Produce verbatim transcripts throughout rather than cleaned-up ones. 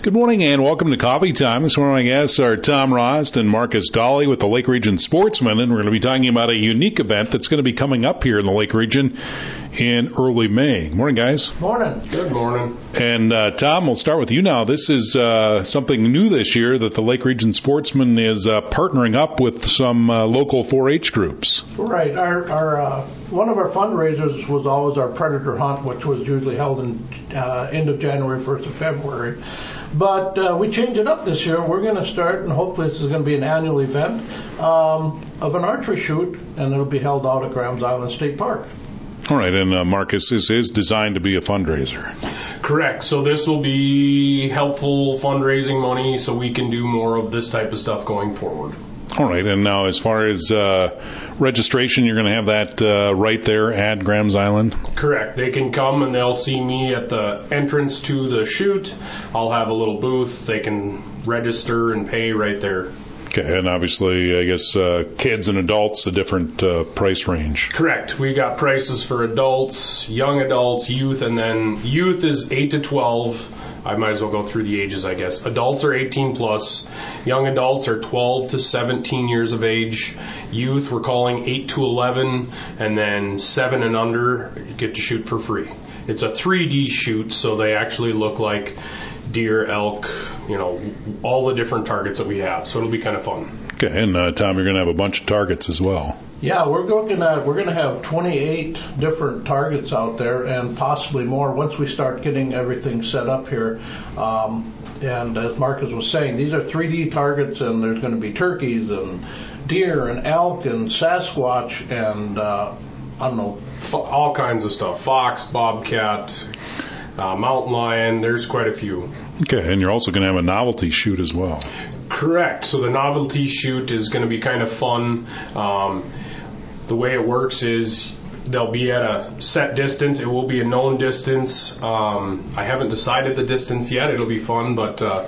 Good morning and welcome to Coffee Time. This morning, our guests are Tom Rost and Marcus Dolly with the Lake Region Sportsmen, and we're going to be talking about a unique event that's going to be coming up here in the Lake Region in early May. Morning, guys. Morning. Good morning. And uh, Tom, we'll start with you now. This is uh, something new this year that the Lake Region Sportsmen is uh, partnering up with some uh, local four H groups. Right. Our, our uh, one of our fundraisers was always our predator hunt, which was usually held in uh, end of January, first of February. But uh, we changed it up this year. We're going to start, and hopefully this is going to be an annual event, um, of an archery shoot, and it'll be held out at Grams Island State Park. All right, and uh, Marcus, this is designed to be a fundraiser. Correct. So this will be helpful fundraising money so we can do more of this type of stuff going forward. All right, and now as far as uh, registration, you're going to have that uh, right there at Grams Island? Correct. They can come and they'll see me at the entrance to the shoot. I'll have a little booth. They can register and pay right there. Okay, and obviously, I guess, uh, kids and adults, a different uh, price range. Correct. We got prices for adults, young adults, youth, and then youth is eight to twelve. I might as well go through the ages, I guess. Adults are eighteen plus. Young adults are twelve to seventeen years of age. Youth, we're calling eight to eleven. And then seven and under get to shoot for free. It's a three D shoot, so they actually look like deer, elk, you know, all the different targets that we have. So it'll be kind of fun. Okay, and uh, Tom, you're going to have a bunch of targets as well. Yeah, we're looking at, we're going to have twenty-eight different targets out there and possibly more once we start getting everything set up here. Um, and as Marcus was saying, these are three D targets, and there's going to be turkeys and deer and elk and Sasquatch and, uh, I don't know. All kinds of stuff. Fox, bobcat, uh, mountain lion, there's quite a few. Okay, and you're also going to have a novelty shoot as well. Correct. So the novelty shoot is going to be kind of fun. Um, the way it works is they'll be at a set distance. It will be a known distance. Um, I haven't decided the distance yet. It'll be fun, but uh,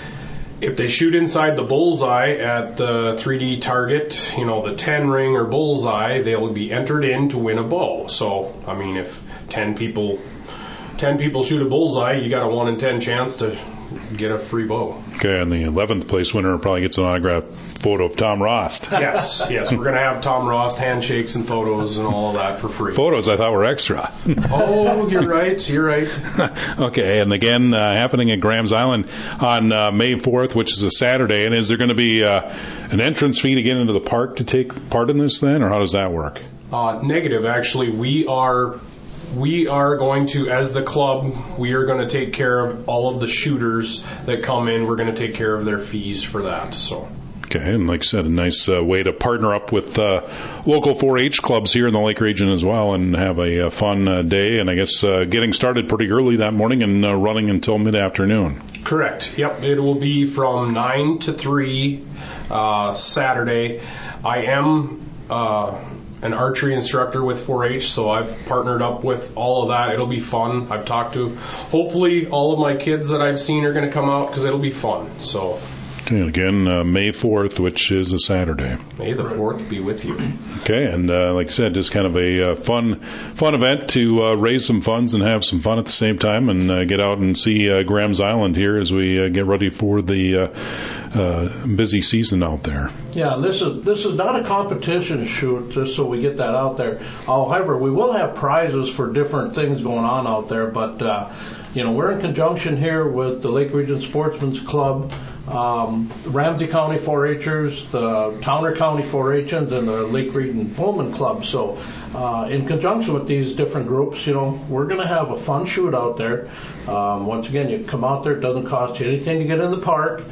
if they shoot inside the bullseye at the three D target, you know, the ten ring or bullseye, they'll be entered in to win a bow. So, I mean, if ten people, ten people shoot a bullseye, you got a one in ten chance to get a free bow. Okay, and the eleventh place winner probably gets an autographed photo of Tom Rost. Yes, yes, we're going to have Tom Rost handshakes and photos and all of that for free. Photos I thought were extra. Oh, you're right, you're right. Okay, and again, uh, happening at Grams Island on uh, May fourth, which is a Saturday, and is there going to be uh, an entrance fee to get into the park to take part in this then, or how does that work? Uh, negative, actually. We are... We are going to, as the club, we are going to take care of all of the shooters that come in. We're going to take care of their fees for that. So. Okay, and like I said, a nice uh, way to partner up with uh, local four H clubs here in the Lake Region as well and have a, a fun uh, day. And I guess uh, getting started pretty early that morning and uh, running until mid-afternoon. Correct. Yep, it will be from nine to three uh, Saturday. I am... Uh, an archery instructor with four H, so I've partnered up with all of that. It'll be fun. I've talked to, hopefully, all of my kids that I've seen are going to come out because it'll be fun. So. Okay, again, uh, May fourth, which is a Saturday. May the fourth be with you. Okay, and uh, like I said, just kind of a uh, fun fun event to uh, raise some funds and have some fun at the same time and uh, get out and see uh, Grams Island here as we uh, get ready for the uh, uh, busy season out there. Yeah, this is this is not a competition shoot, just so we get that out there. However, we will have prizes for different things going on out there, but uh, you know, we're in conjunction here with the Lake Region Sportsmen's Club, um, Ramsey County four H'ers, the Towner County four H'ers, and the Lake Region Pullman Club. So uh, in conjunction with these different groups, you know, we're going to have a fun shoot out there. Um, once again, you come out there, it doesn't cost you anything to get in the park,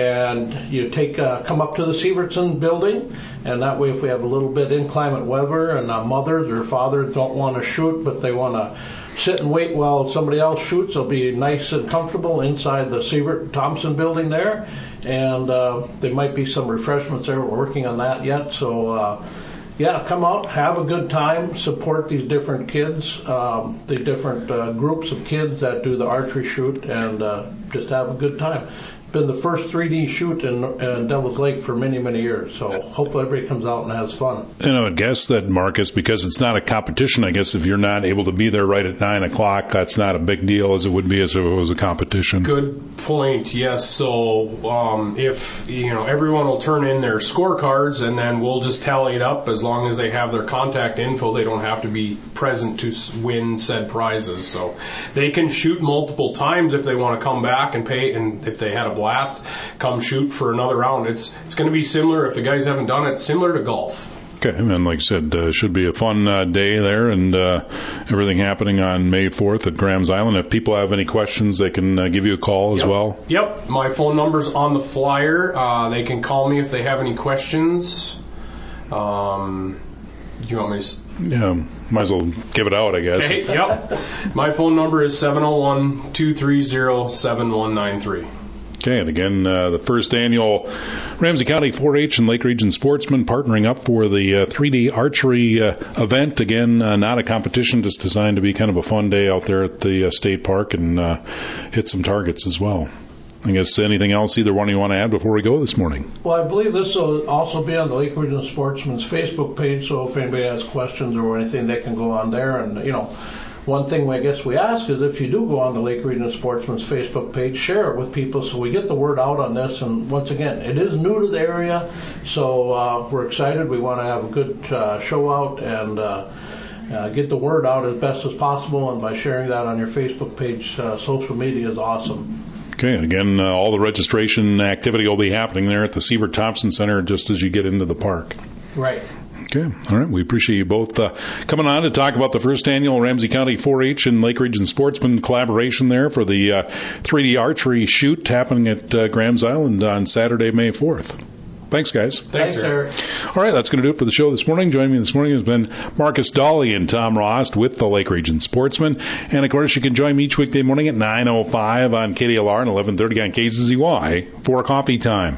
and you take uh, come up to the Sievertson building, and that way if we have a little bit inclement weather and uh, mothers or fathers don't want to shoot but they want to sit and wait while somebody else shoots, they'll be nice and comfortable inside the Sievert Thompson building there, and uh, there might be some refreshments there. We're working on that yet, so uh, yeah, come out, have a good time, support these different kids, um, the different uh, groups of kids that do the archery shoot, and uh, just have a good time. been the first three D shoot in, in Devil's Lake for many, many years. So hopefully everybody comes out and has fun. And I would guess that, Marcus, because it's not a competition, I guess if you're not able to be there right at nine o'clock, that's not a big deal as it would be as if it was a competition. Good point. Yes. So um, if you know everyone will turn in their scorecards, and then we'll just tally it up. As long as they have their contact info, they don't have to be present to win said prizes. So they can shoot multiple times if they want to come back and pay. And if they had a blast, come shoot for another round. It's it's going to be similar, if the guys haven't done it, similar to golf. Okay, and like I said, uh, should be a fun uh, day there, and uh, everything happening on May fourth at Grams Island. If people have any questions, they can uh, give you a call as yep. well. Yep, my phone number's on the flyer. Uh, they can call me if they have any questions. Um, do you want me to... Yeah, might as well give it out, I guess. Okay, yep. My phone number is seven oh one, two three zero, seven one nine three. Okay, and again, uh, the first annual Ramsey County four H and Lake Region Sportsmen partnering up for the uh, three D archery uh, event. Again, uh, not a competition, just designed to be kind of a fun day out there at the uh, state park and uh, hit some targets as well. I guess anything else either one of you want to add before we go this morning? Well, I believe this will also be on the Lake Region Sportsman's Facebook page, so if anybody has questions or anything, they can go on there. And, you know, one thing I guess we ask is if you do go on the Lake Region Sportsman's Facebook page, share it with people so we get the word out on this. And once again, it is new to the area, so uh, we're excited. We want to have a good uh, show out and uh, uh, get the word out as best as possible. And by sharing that on your Facebook page, uh, social media is awesome. Okay, and again, uh, all the registration activity will be happening there at the Sievert Thompson Center just as you get into the park. Right. Okay, all right. We appreciate you both uh, coming on to talk about the first annual Ramsey County four H and Lake Region Sportsman collaboration there for the uh, three D archery shoot happening at uh, Grams Island on Saturday, May fourth. Thanks, guys. Thanks, Eric. All right, that's going to do it for the show this morning. Joining me this morning has been Marcus Dolly and Tom Rost with the Lake Region Sportsman. And, of course, you can join me each weekday morning at nine oh five on K D L R and eleven thirty on K Z Z Y for coffee time.